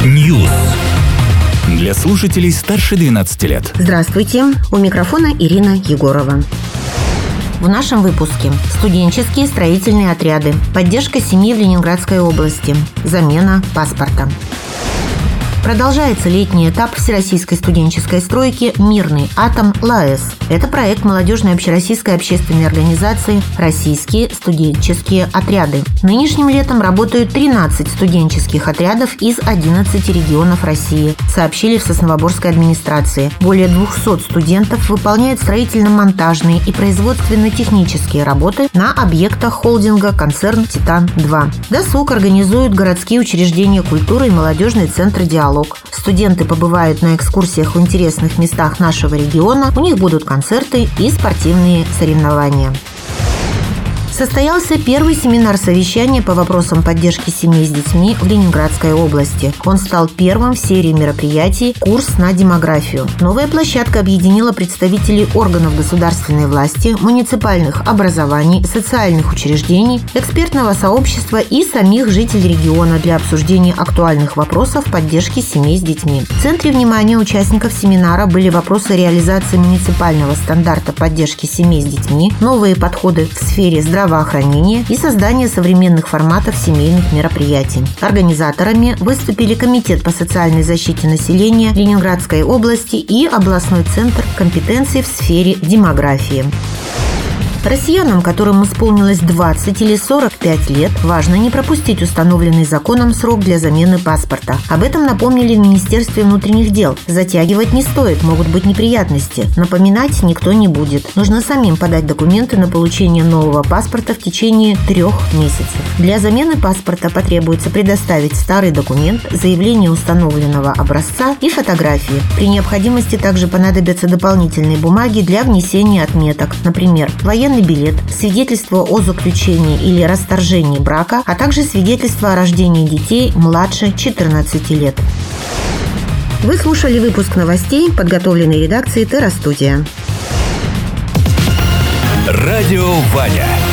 News. Для слушателей старше 12 лет. Здравствуйте, у микрофона Ирина Егорова. В нашем выпуске: студенческие строительные отряды, поддержка семьи в Ленинградской области, замена паспорта. Продолжается летний этап всероссийской студенческой стройки «Мирный атом ЛАЭС». Это проект молодежной общероссийской общественной организации «Российские студенческие отряды». Нынешним летом работают 13 студенческих отрядов из 11 регионов России, сообщили в Сосновоборской администрации. Более 200 студентов выполняют строительно-монтажные и производственно-технические работы на объектах холдинга «Концерн Титан-2». Досуг организуют городские учреждения культуры и молодежный центр «Диалог». Студенты побывают на экскурсиях в интересных местах нашего региона, у них будут концерты и спортивные соревнования. Состоялся первый семинар совещания по вопросам поддержки семей с детьми в Ленинградской области. Он стал первым в серии мероприятий «Курс на демографию». Новая площадка объединила представителей органов государственной власти, муниципальных образований, социальных учреждений, экспертного сообщества и самих жителей региона для обсуждения актуальных вопросов поддержки семей с детьми. В центре внимания участников семинара были вопросы реализации муниципального стандарта поддержки семей с детьми, новые подходы в сфере здравоохранения и создание современных форматов семейных мероприятий. Организаторами выступили Комитет по социальной защите населения Ленинградской области и областной центр компетенций в сфере демографии. Россиянам, которым исполнилось 20 или 45 лет, важно не пропустить установленный законом срок для замены паспорта. Об этом напомнили в Министерстве внутренних дел. Затягивать не стоит, могут быть неприятности. Напоминать никто не будет. Нужно самим подать документы на получение нового паспорта в течение 3 месяцев. Для замены паспорта потребуется предоставить старый документ, заявление установленного образца и фотографии. При необходимости также понадобятся дополнительные бумаги для внесения отметок, например, военный билет, свидетельство о заключении или расторжении брака, а также свидетельство о рождении детей младше 14 лет. Вы слушали выпуск новостей, подготовленный редакцией Терра Студия. Радио Ваня.